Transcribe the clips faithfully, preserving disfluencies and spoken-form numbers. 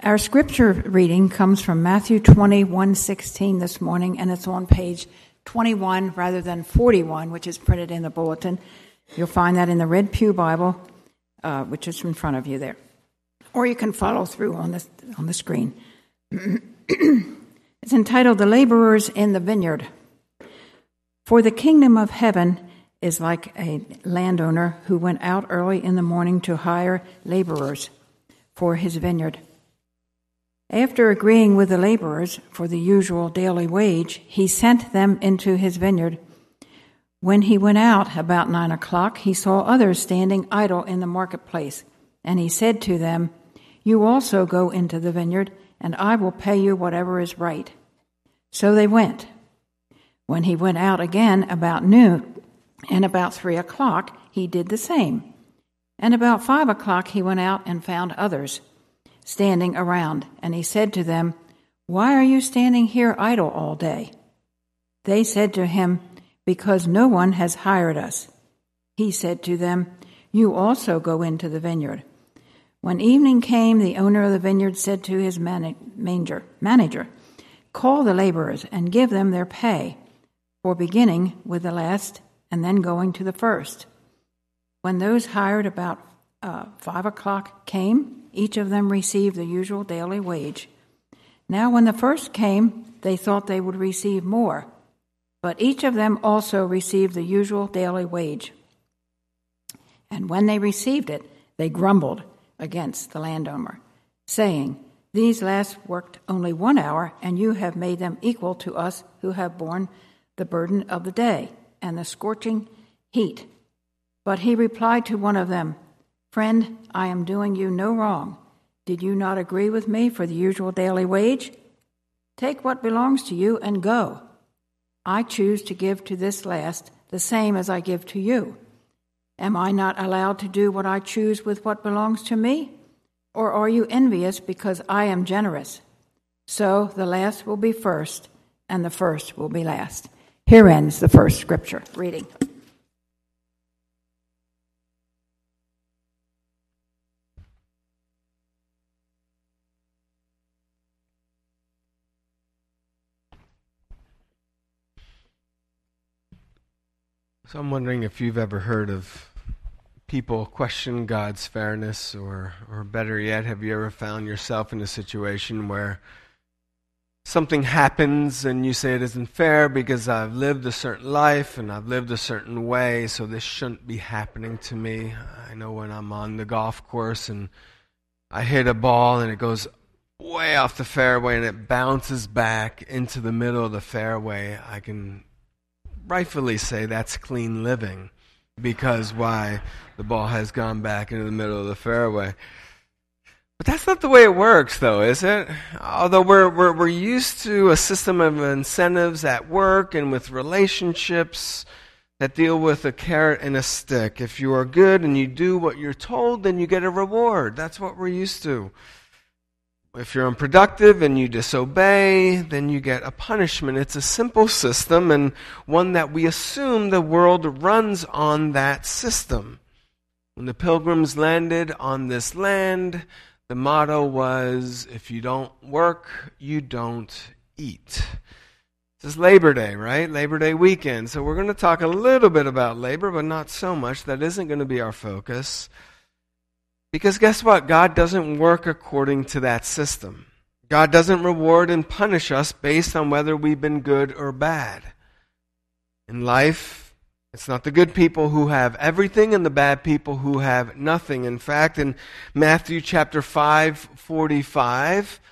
Our scripture reading comes from Matthew twenty-one sixteen this morning, and it's on page twenty-one rather than forty-one, which is printed in the bulletin. You'll find that in the Red Pew Bible, uh, which is in front of you there. Or you can follow through on the, on the screen. It's entitled, The Laborers in the Vineyard. For the kingdom of heaven is like a landowner who went out early in the morning to hire laborers for his vineyard. After agreeing with the laborers for the usual daily wage, he sent them into his vineyard. When he went out about nine o'clock, he saw others standing idle in the marketplace, and he said to them, "You also go into the vineyard, and I will pay you whatever is right." So they went. When he went out again about noon, and about three o'clock, he did the same. And about five o'clock he went out and found others standing around, and he said to them, "Why are you standing here idle all day?" They said to him, "Because no one has hired us." He said to them, "You also go into the vineyard." When evening came, the owner of the vineyard said to his man- manger, manager, "Call the laborers and give them their pay, for beginning with the last and then going to the first." When those hired about uh, five o'clock came, each of them received the usual daily wage. Now when the first came, they thought they would receive more, but each of them also received the usual daily wage. And when they received it, they grumbled against the landowner, saying, "These last worked only one hour, and you have made them equal to us who have borne the burden of the day and the scorching heat." But he replied to one of them, "Friend, I am doing you no wrong. Did you not agree with me for the usual daily wage? Take what belongs to you and go. I choose to give to this last the same as I give to you. Am I not allowed to do what I choose with what belongs to me? Or are you envious because I am generous? So the last will be first, and the first will be last." Here ends the first scripture reading. So I'm wondering if you've ever heard of people question God's fairness, or, or better yet, have you ever found yourself in a situation where something happens and you say it isn't fair because I've lived a certain life and I've lived a certain way, so this shouldn't be happening to me. I know when I'm on the golf course and I hit a ball and it goes way off the fairway and it bounces back into the middle of the fairway, I can rightfully say that's clean living, because why? The ball has gone back into the middle of the fairway. But that's not the way it works, though, is it? Although we're, we're, we're used to a system of incentives at work and with relationships that deal with a carrot and a stick. If you are good and you do what you're told, then you get a reward. That's what we're used to. If you're unproductive and you disobey, then you get a punishment. It's a simple system, and one that we assume the world runs on that system. When the Pilgrims landed on this land, the motto was, if you don't work, you don't eat. This is Labor Day, right? Labor Day weekend. So we're going to talk a little bit about labor, but not so much. That isn't going to be our focus. Because guess what? God doesn't work according to that system. God doesn't reward and punish us based on whether we've been good or bad. In life, it's not the good people who have everything and the bad people who have nothing. In fact, in Matthew chapter five forty-five,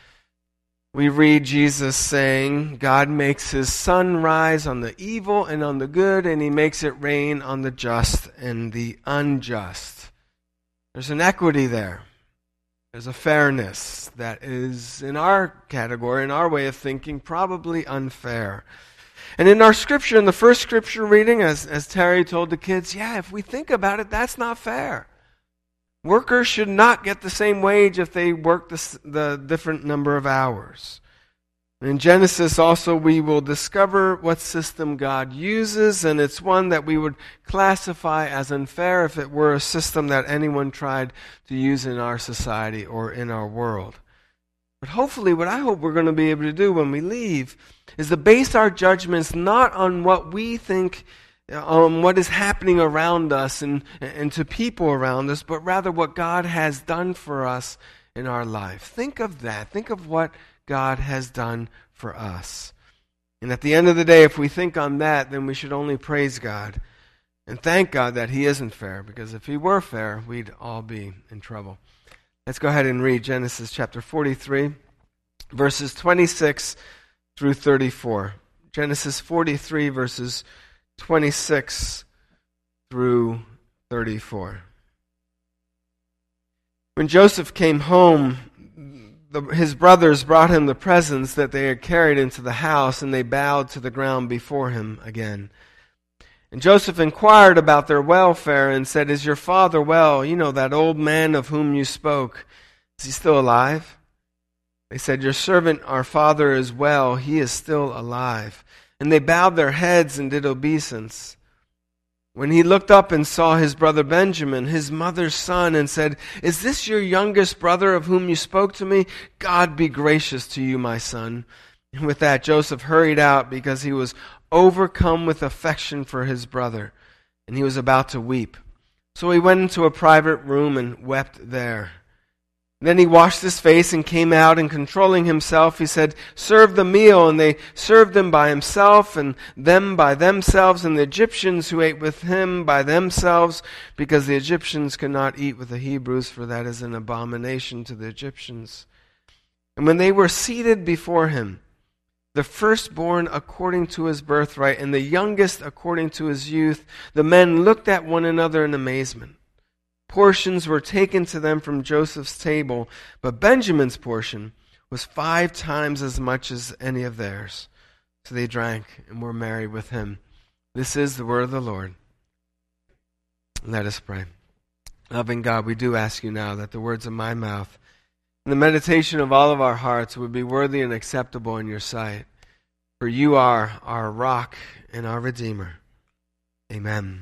we read Jesus saying, God makes his sun rise on the evil and on the good, and he makes it rain on the just and the unjust. There's an equity there. There's a fairness that is, in our category, in our way of thinking, probably unfair. And in our scripture, in the first scripture reading, as, as Terry told the kids, yeah, if we think about it, that's not fair. Workers should not get the same wage if they work the, the different number of hours. In Genesis also we will discover what system God uses, and it's one that we would classify as unfair if it were a system that anyone tried to use in our society or in our world. But hopefully what I hope we're going to be able to do when we leave is to base our judgments not on what we think, on what is happening around us and, and to people around us, but rather what God has done for us in our life. Think of that. Think of what God has done for us. And at the end of the day, if we think on that, then we should only praise God and thank God that He isn't fair, because if He were fair, we'd all be in trouble. Let's go ahead and read Genesis chapter forty-three, verses twenty-six through thirty-four. Genesis forty-three, verses twenty-six through thirty-four. When Joseph came home, the, his brothers brought him the presents that they had carried into the house, and they bowed to the ground before him again. And Joseph inquired about their welfare and said, "Is your father well? You know, that old man of whom you spoke. Is he still alive?" They said, "Your servant, our father, is well. He is still alive." And they bowed their heads and did obeisance. When he looked up and saw his brother Benjamin, his mother's son, and said, "Is this your youngest brother of whom you spoke to me? God be gracious to you, my son." And with that, Joseph hurried out because he was overcome with affection for his brother, and he was about to weep. So he went into a private room and wept there. Then he washed his face and came out, and controlling himself, he said, "Serve the meal." And they served him by himself, and them by themselves, and the Egyptians who ate with him by themselves, because the Egyptians could not eat with the Hebrews, for that is an abomination to the Egyptians. And when they were seated before him, the firstborn according to his birthright, and the youngest according to his youth, the men looked at one another in amazement. Portions were taken to them from Joseph's table, but Benjamin's portion was five times as much as any of theirs. So they drank and were merry with him. This is the word of the Lord. Let us pray. Loving God, we do ask you now that the words of my mouth and the meditation of all of our hearts would be worthy and acceptable in your sight. For you are our rock and our Redeemer. Amen.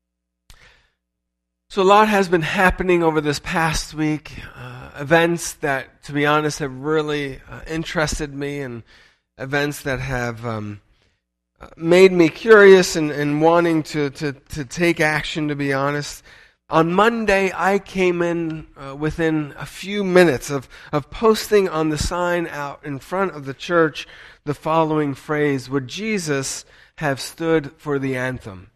So a lot has been happening over this past week, uh, events that, to be honest, have really uh, interested me, and events that have um, made me curious and, and wanting to, to, to take action, to be honest. On Monday, I came in uh, within a few minutes of, of posting on the sign out in front of the church the following phrase: "Would Jesus have stood for the anthem?"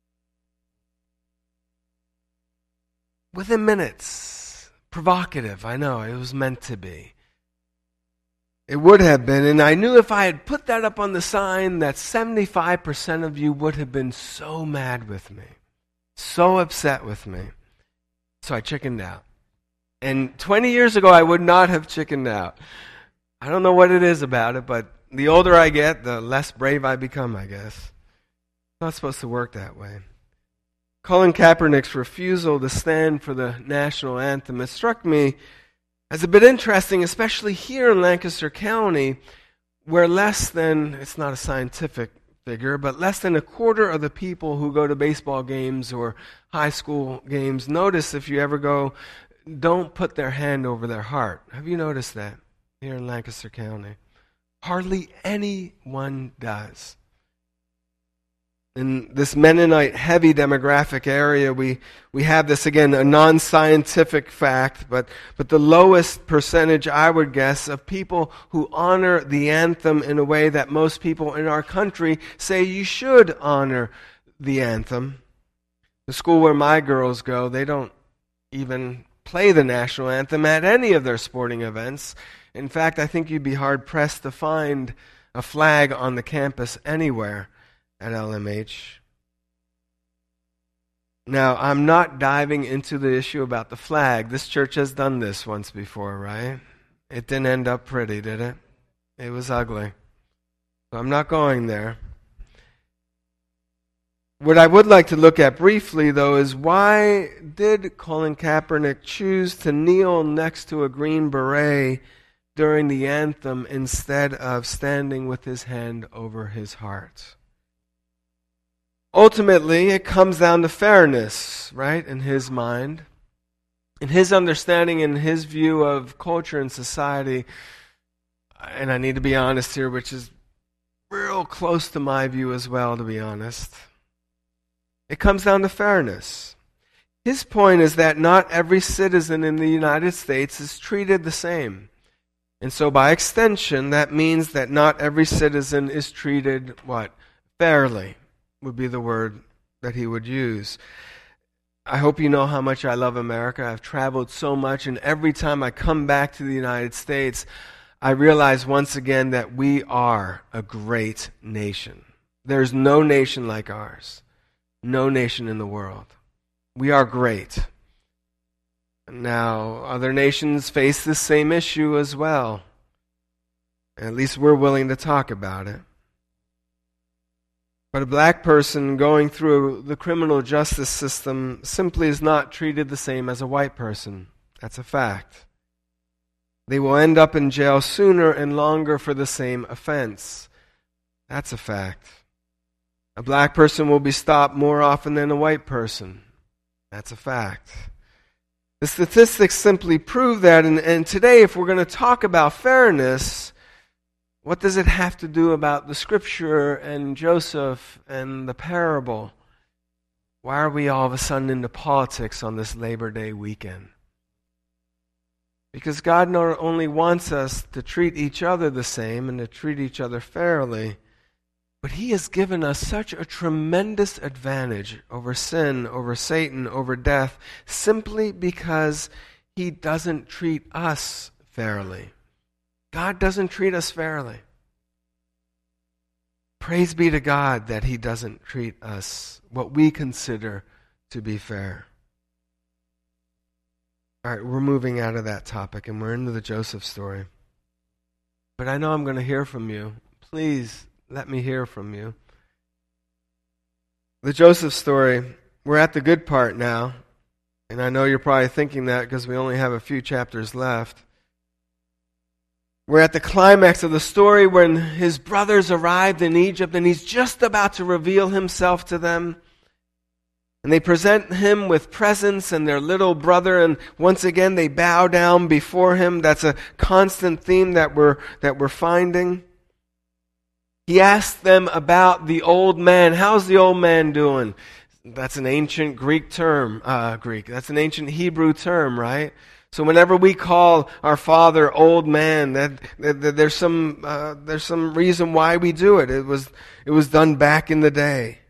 Within minutes. Provocative, I know, it was meant to be. It would have been, and I knew if I had put that up on the sign that seventy-five percent of you would have been so mad with me, so upset with me. So I chickened out. And twenty years ago, I would not have chickened out. I don't know what it is about it, but the older I get, the less brave I become, I guess. It's not supposed to work that way. Colin Kaepernick's refusal to stand for the national anthem, it struck me as a bit interesting, especially here in Lancaster County, where less than, it's not a scientific figure, but less than a quarter of the people who go to baseball games or high school games, notice if you ever go, don't put their hand over their heart. Have you noticed that here in Lancaster County? Hardly anyone does. In this Mennonite-heavy demographic area, we, we have this, again, a non-scientific fact, but, but the lowest percentage, I would guess, of people who honor the anthem in a way that most people in our country say you should honor the anthem. The school where my girls go, they don't even play the national anthem at any of their sporting events. In fact, I think you'd be hard-pressed to find a flag on the campus anywhere at L M H. Now, I'm not diving into the issue about the flag. This church has done this once before, right? It didn't end up pretty, did it? It was ugly. So I'm not going there. What I would like to look at briefly, though, is why did Colin Kaepernick choose to kneel next to a green beret during the anthem instead of standing with his hand over his heart? Ultimately, it comes down to fairness, right, in his mind. In his understanding and his view of culture and society, and I need to be honest here, which is real close to my view as well, to be honest, it comes down to fairness. His point is that not every citizen in the United States is treated the same. And so by extension, that means that not every citizen is treated, what? Fairly, would be the word that he would use. I hope you know how much I love America. I've traveled so much, and every time I come back to the United States, I realize once again that we are a great nation. There's no nation like ours. No nation in the world. We are great. Now, other nations face this same issue as well. At least we're willing to talk about it. But a black person going through the criminal justice system simply is not treated the same as a white person. That's a fact. They will end up in jail sooner and longer for the same offense. That's a fact. A black person will be stopped more often than a white person. That's a fact. The statistics simply prove that, and, and today, if we're going to talk about fairness, what does it have to do about the scripture and Joseph and the parable? Why are we all of a sudden into politics on this Labor Day weekend? Because God not only wants us to treat each other the same and to treat each other fairly, but He has given us such a tremendous advantage over sin, over Satan, over death, simply because He doesn't treat us fairly. God doesn't treat us fairly. Praise be to God that He doesn't treat us what we consider to be fair. All right, we're moving out of that topic and we're into the Joseph story. But I know I'm going to hear from you. Please let me hear from you. The Joseph story, we're at the good part now. And I know you're probably thinking that because we only have a few chapters left. We're at the climax of the story when his brothers arrived in Egypt and he's just about to reveal himself to them. And they present him with presents and their little brother, and once again they bow down before him. That's a constant theme that we're that we're finding. He asked them about the old man. How's the old man doing? That's an ancient Greek term, uh, Greek. That's an ancient Hebrew term, right? So whenever we call our father old man, that, that, that there's some uh, there's some reason why we do it. It was it was done back in the day.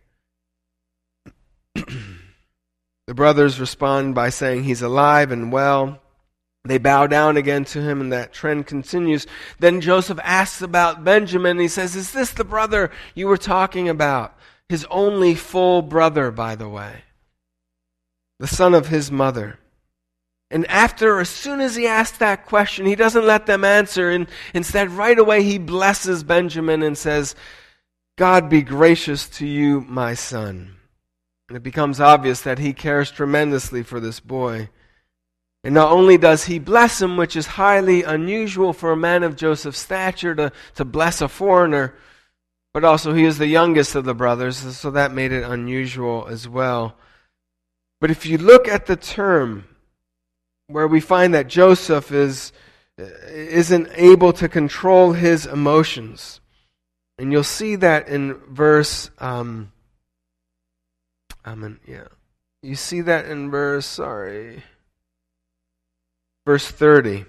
The brothers respond by saying he's alive and well. They bow down again to him, and that trend continues. Then Joseph asks about Benjamin, and he says, "Is this the brother you were talking about?" His only full brother, by the way. The son of his mother. And after, as soon as he asks that question, he doesn't let them answer. And instead, right away, he blesses Benjamin and says, "God be gracious to you, my son." And it becomes obvious that he cares tremendously for this boy. And not only does he bless him, which is highly unusual for a man of Joseph's stature to, to bless a foreigner, but also he is the youngest of the brothers, so that made it unusual as well. But if you look at the term where we find that Joseph is, isn't able to control his emotions, and you'll see that in verse... Um, I mean, yeah. You see that in verse, sorry, verse thirty.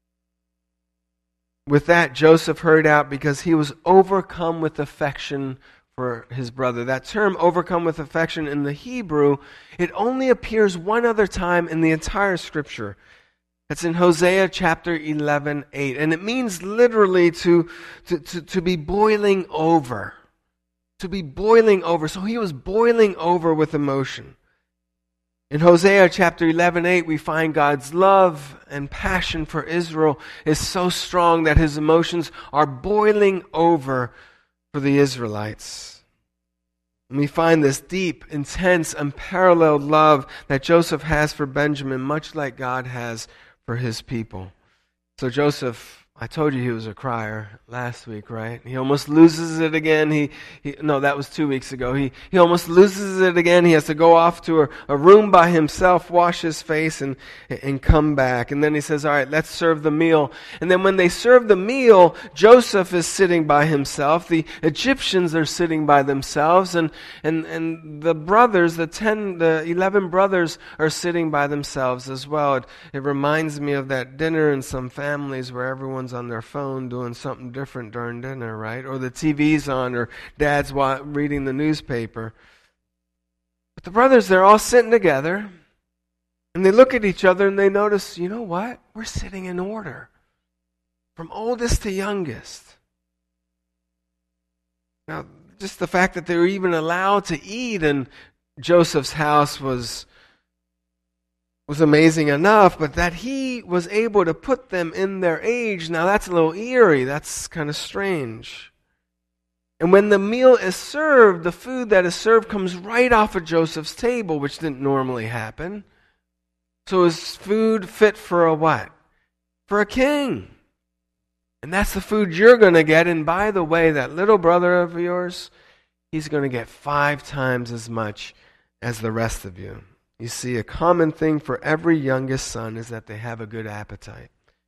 With that, Joseph hurried out because he was overcome with affection for his brother. That term, overcome with affection, in the Hebrew, it only appears one other time in the entire Scripture. It's in Hosea chapter eleven, eight. And it means literally to, to, to, to be boiling over. To be boiling over. So he was boiling over with emotion. In Hosea chapter eleven, eight, we find God's love and passion for Israel is so strong that his emotions are boiling over for the Israelites. And we find this deep, intense, unparalleled love that Joseph has for Benjamin, much like God has for his people. So Joseph I told you he was a crier last week, right? He almost loses it again. He, he no, that was two weeks ago. He he almost loses it again. He has to go off to a, a room by himself, wash his face, and and come back. And then he says, all right, let's serve the meal. And then when they serve the meal, Joseph is sitting by himself. The Egyptians are sitting by themselves. And, and, and the brothers, the ten, the eleven brothers are sitting by themselves as well. It, it reminds me of that dinner in some families where everyone's on their phone doing something different during dinner, right? Or the T V's on, or dad's wa- reading the newspaper. But the brothers, they're all sitting together, and they look at each other and they notice, you know what? We're sitting in order, from oldest to youngest. Now, just the fact that they were even allowed to eat in Joseph's house was was amazing enough, but that he was able to put them in their age, now that's a little eerie. That's kind of strange. And when the meal is served, the food that is served comes right off of Joseph's table, which didn't normally happen. So is food fit for a what? For a king. And that's the food you're going to get. And by the way, that little brother of yours, he's going to get five times as much as the rest of you. You see, a common thing for every youngest son is that they have a good appetite.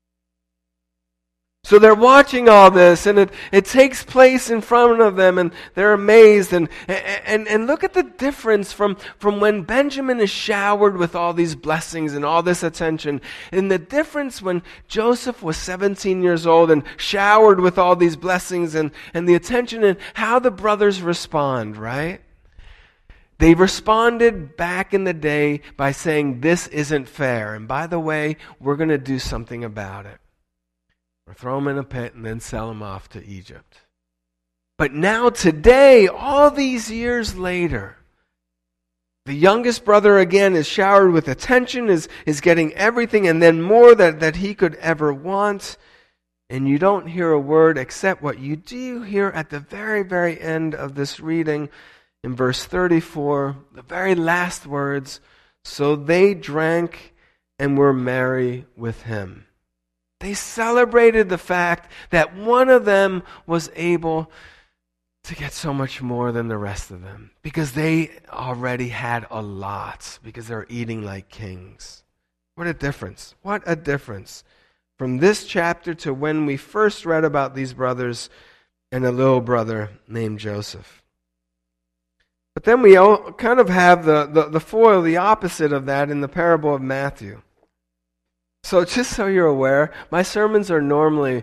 So they're watching all this, and it, it takes place in front of them, and they're amazed. And and, and look at the difference from, from when Benjamin is showered with all these blessings and all this attention, and the difference when Joseph was seventeen years old and showered with all these blessings and, and the attention, and how the brothers respond, right? They responded back in the day by saying, this isn't fair. And by the way, we're going to do something about it. Or throw him in a pit and then sell him off to Egypt. But now today, all these years later, the youngest brother again is showered with attention, is, is getting everything and then more that, that he could ever want. And you don't hear a word except what you do hear at the very, very end of this reading. In verse thirty-four, the very last words, so they drank and were merry with him. They celebrated the fact that one of them was able to get so much more than the rest of them because they already had a lot, because they're eating like kings. What a difference. What a difference from this chapter to when we first read about these brothers and a little brother named Joseph. But then we all kind of have the, the, the foil, the opposite of that in the parable of Matthew. So just so you're aware, my sermons are normally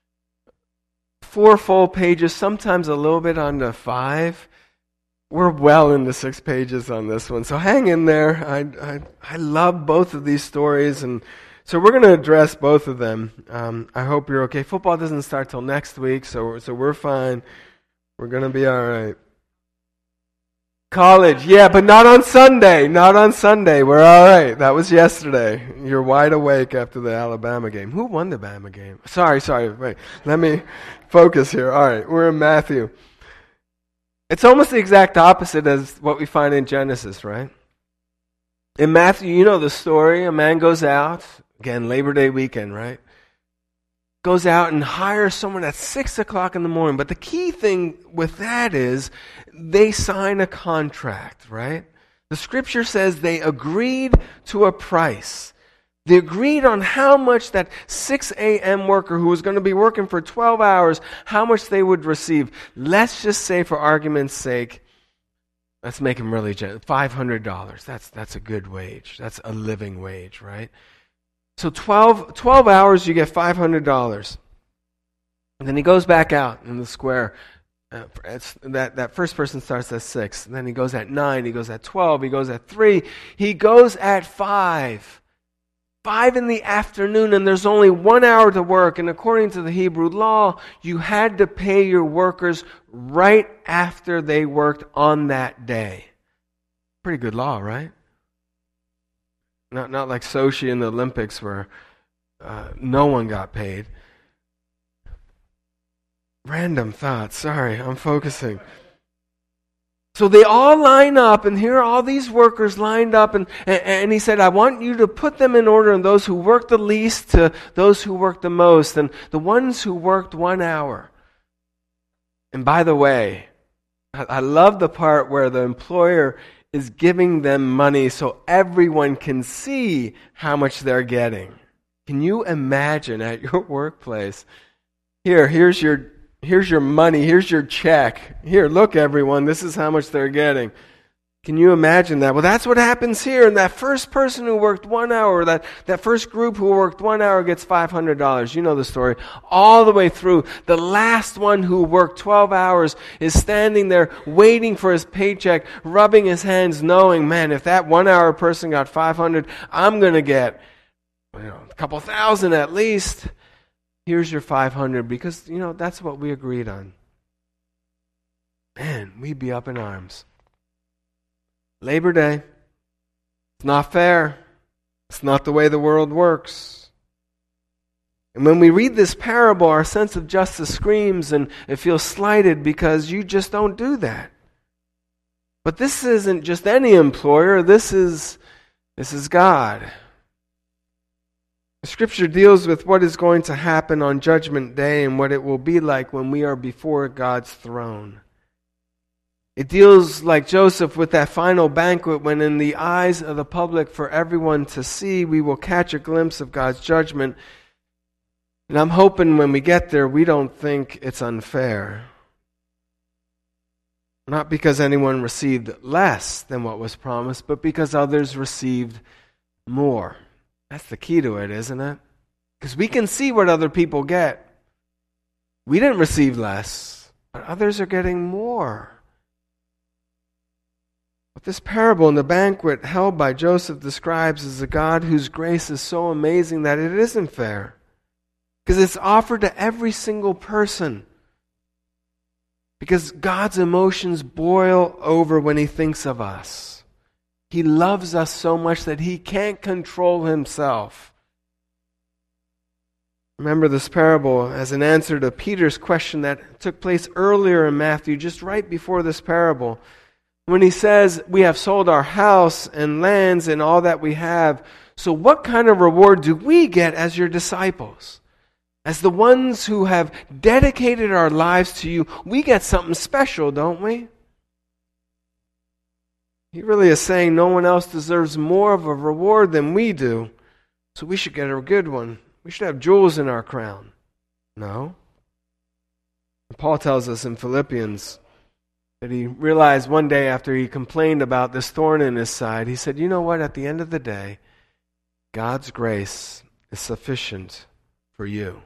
four full pages, sometimes a little bit under five. We're well into six pages on this one, so hang in there. I, I, I love both of these stories, and so we're going to address both of them. Um, I hope you're okay. Football doesn't start till next week, so so we're fine. We're going to be all right. College, yeah, but not on Sunday. Not on Sunday. We're all right. That was yesterday. You're wide awake after the Alabama game. Who won the Bama game? Sorry, sorry. Wait. Let me focus here. All right. We're in Matthew. It's almost the exact opposite as what we find in Genesis, right? In Matthew, you know the story. A man goes out. Again, Labor Day weekend, right? Goes out and hires someone at six o'clock in the morning. But the key thing with that is they sign a contract, right? The scripture says they agreed to a price. They agreed on how much that six a.m. worker who was going to be working for twelve hours, how much they would receive. Let's just say, for argument's sake, let's make him really generous, five hundred dollars. That's, that's a good wage. That's a living wage, right? So twelve, twelve hours, you get five hundred dollars. And then he goes back out in the square. Uh, it's, that, that first person starts at six. And then he goes at nine. He goes at twelve. He goes at three. He goes at five. Five in the afternoon, and there's only one hour to work. And according to the Hebrew law, you had to pay your workers right after they worked on that day. Pretty good law, right? Not not like Sochi in the Olympics where uh, no one got paid. Random thoughts. Sorry, I'm focusing. So they all line up, and here are all these workers lined up, and, and, and he said, I want you to put them in order, and those who work the least to those who work the most, and the ones who worked one hour. And by the way, I, I love the part where the employer is giving them money so everyone can see how much they're getting. Can you imagine at your workplace, here, here's your here's your money, here's your check. Here, look everyone, this is how much they're getting. Can you imagine that? Well, that's what happens here. And that first person who worked one hour, that, that first group who worked one hour gets five hundred dollars. You know the story. All the way through. The last one who worked twelve hours is standing there waiting for his paycheck, rubbing his hands, knowing, man, if that one hour person got five hundred dollars, I'm going to get you know, a couple thousand at least. Here's your five hundred dollars because, you know, that's what we agreed on. Man, we'd be up in arms. Labor Day. It's not fair. It's not the way the world works. And when we read this parable, our sense of justice screams and it feels slighted because you just don't do that. But this isn't just any employer. This is, this is God. The Scripture deals with what is going to happen on Judgment Day and what it will be like when we are before God's throne. It deals, like Joseph, with that final banquet when in the eyes of the public for everyone to see, we will catch a glimpse of God's judgment. And I'm hoping when we get there, we don't think it's unfair. Not because anyone received less than what was promised, but because others received more. That's the key to it, isn't it? Because we can see what other people get. We didn't receive less, but others are getting more. What this parable in the banquet held by Joseph describes is a God whose grace is so amazing that it isn't fair. Because it's offered to every single person. Because God's emotions boil over when He thinks of us. He loves us so much that He can't control Himself. Remember this parable as an answer to Peter's question that took place earlier in Matthew, just right before this parable. When he says, we have sold our house and lands and all that we have, so what kind of reward do we get as your disciples? As the ones who have dedicated our lives to you, we get something special, don't we? He really is saying no one else deserves more of a reward than we do, so we should get a good one. We should have jewels in our crown. No. Paul tells us in Philippians that he realized one day after he complained about this thorn in his side, he said, you know what, at the end of the day, God's grace is sufficient for you.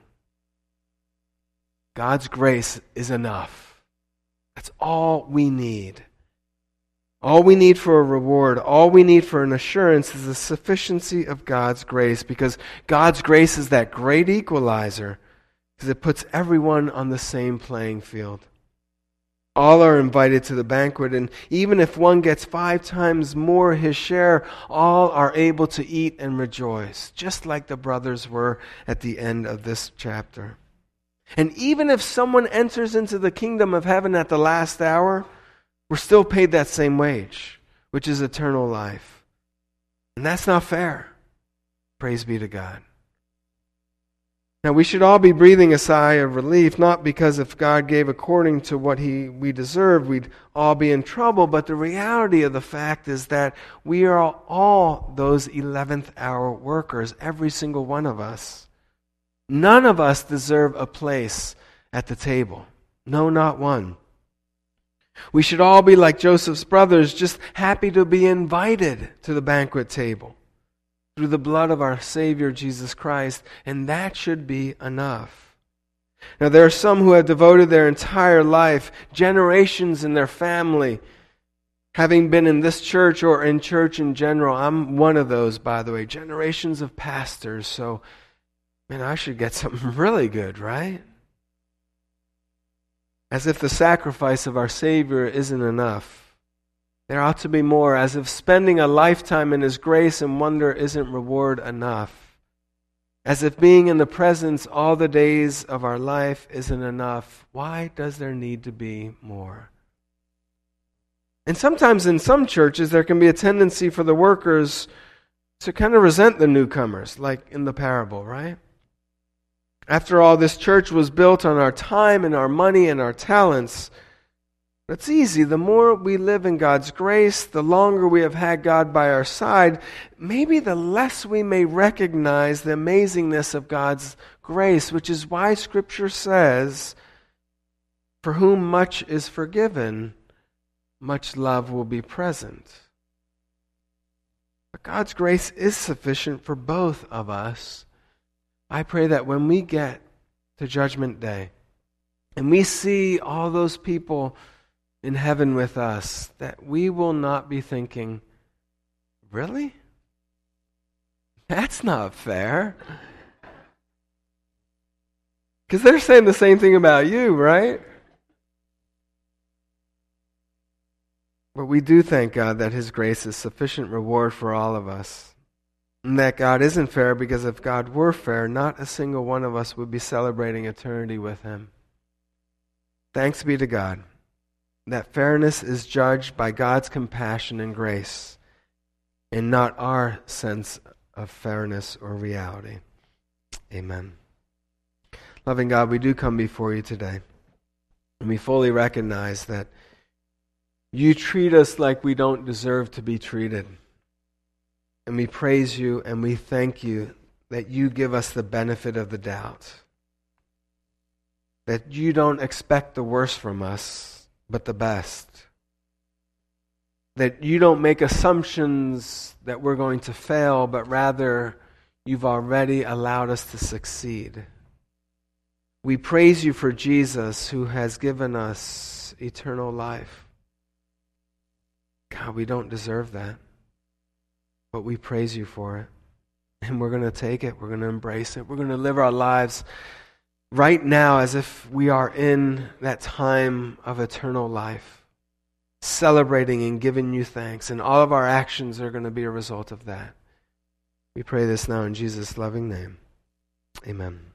God's grace is enough. That's all we need. All we need for a reward, all we need for an assurance is the sufficiency of God's grace, because God's grace is that great equalizer, because it puts everyone on the same playing field. All are invited to the banquet, and even if one gets five times more his share, all are able to eat and rejoice, just like the brothers were at the end of this chapter. And even if someone enters into the kingdom of heaven at the last hour, we're still paid that same wage, which is eternal life. And that's not fair. Praise be to God. Now, we should all be breathing a sigh of relief, not because if God gave according to what he, we deserve, we'd all be in trouble, but the reality of the fact is that we are all those eleventh hour workers, every single one of us. None of us deserve a place at the table. No, not one. We should all be like Joseph's brothers, just happy to be invited to the banquet table through the blood of our Savior Jesus Christ, and that should be enough. Now, there are some who have devoted their entire life, generations in their family, having been in this church or in church in general. I'm one of those, by the way, generations of pastors, so, man, I should get something really good, right? As if the sacrifice of our Savior isn't enough. There ought to be more, as if spending a lifetime in His grace and wonder isn't reward enough. As if being in the presence all the days of our life isn't enough. Why does there need to be more? And sometimes in some churches, there can be a tendency for the workers to kind of resent the newcomers, like in the parable, right? After all, this church was built on our time and our money and our talents. It's easy. The more we live in God's grace, the longer we have had God by our side, maybe the less we may recognize the amazingness of God's grace, which is why Scripture says, for whom much is forgiven, much love will be present. But God's grace is sufficient for both of us. I pray that when we get to Judgment Day and we see all those people in heaven with us, that we will not be thinking, really? That's not fair. Because they're saying the same thing about you, right? But we do thank God that His grace is sufficient reward for all of us. And that God isn't fair, because if God were fair, not a single one of us would be celebrating eternity with Him. Thanks be to God that fairness is judged by God's compassion and grace, and not our sense of fairness or reality. Amen. Loving God, we do come before you today, and we fully recognize that you treat us like we don't deserve to be treated. And we praise you and we thank you that you give us the benefit of the doubt. That you don't expect the worst from us, but the best. That you don't make assumptions that we're going to fail, but rather you've already allowed us to succeed. We praise you for Jesus, who has given us eternal life. God, we don't deserve that. But we praise you for it. And we're going to take it. We're going to embrace it. We're going to live our lives right now as if we are in that time of eternal life, celebrating and giving you thanks. And all of our actions are going to be a result of that. We pray this now in Jesus' loving name. Amen.